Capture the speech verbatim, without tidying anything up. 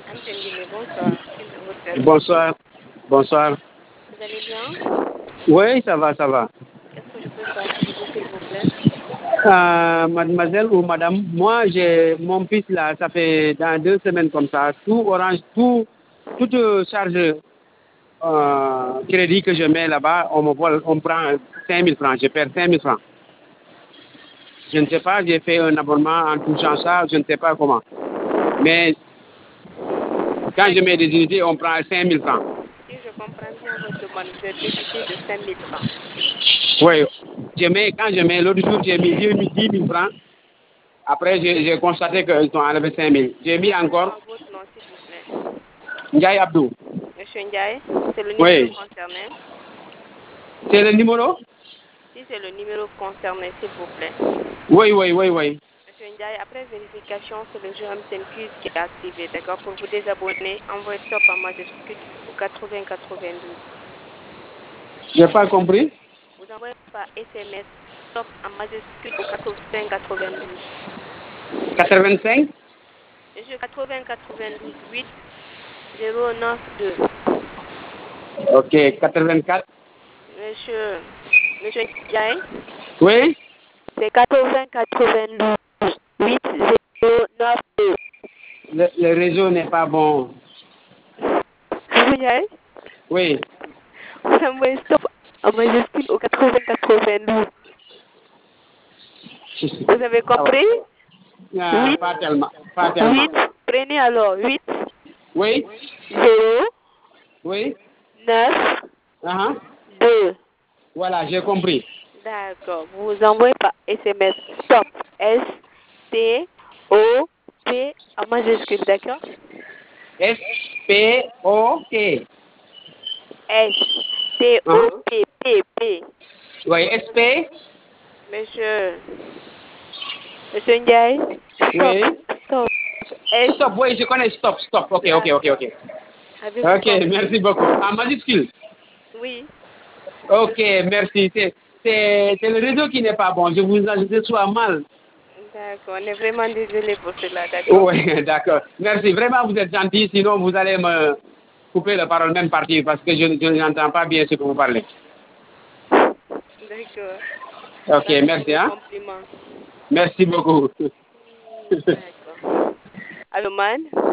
Amten Guinée, bonsoir. Quel est votre service? Bonsoir. Bonsoir. Vous allez bien? Oui, ça va, ça va. Qu'est-ce que je peux faire pour vous, s'il vous plaît? Euh, mademoiselle ou madame, moi, j'ai mon fils là, ça fait dans deux semaines comme ça, tout orange, tout, toute euh, charge euh, crédit que je mets là-bas, on me vole, on prend cinq mille francs, je perds cinq mille francs. Je ne sais pas, j'ai fait un abonnement en touchant ça, je ne sais pas comment. Mais quand je mets des unités, on prend cinq mille francs. Si je comprends bien votre demande, vous êtes député de cinq mille francs. Oui, je mets, quand je mets, l'autre jour, j'ai mis dix mille francs. Après, j'ai j'ai constaté qu'ils ont enlevé cinq mille. J'ai mis encore Votre nom, s'il vous plaît. Ndiaye Abdou. Monsieur Ndiaye, c'est le numéro Oui. concerné. C'est le numéro? Si c'est le numéro concerné, s'il vous plaît. Oui, oui, oui, oui. Monsieur Ndiaye, après vérification, c'est le jeu Amten Quiz qui est activé, d'accord? Pour vous désabonner, envoyez stop en majuscule au quatre-vingts quatre-vingt-douze. Je n'ai pas compris. Vous envoyez par S M S stop en majuscule au quatre-vingts quatre-vingt-douze. quatre-vingt-cinq? Monsieur quatre-vingts quatre-vingt-douze huit zéro neuf deux. Ok, quatre-vingt-quatre. Monsieur, Monsieur Ndiaye, Oui? c'est quatre-vingts quatre-vingt-douze huit zéro neuf deux. Le, le réseau n'est pas bon. Monsieur Ndiaye, Oui. vous envoyez stop en majuscule au quatre-vingts quatre-vingt-douze. Vous avez compris? Ah, huit, pas tellement. Pas tellement. huit, prenez alors huit, Oui? zéro, Oui? neuf, Ah, deux. voilà, j'ai compris. D'accord. Vous envoyez par S M S stop. S T O P en majuscule, d'accord? S P O T. S T O P P P. Oui, S P? Monsieur, Monsieur Ndiaye, stop, Oui. stop. S, Stop, oui, je connais stop, stop. Ok, ok, ok, ok. avez-vous Ok, compris? merci beaucoup. En majuscule. Oui. Ok, merci. C'est c'est- c'est le réseau qui n'est pas bon. Je vous je sois mal. D'accord. On est vraiment désolé pour cela, d'accord? Oui, d'accord. Merci. Vraiment, vous êtes gentil. Sinon, vous allez me couper la parole, même partir, parce que je, je n'entends pas bien ce que vous parlez. D'accord. Ok, Merci pour merci. le Hein? compliment. Merci beaucoup. D'accord. Allô, man?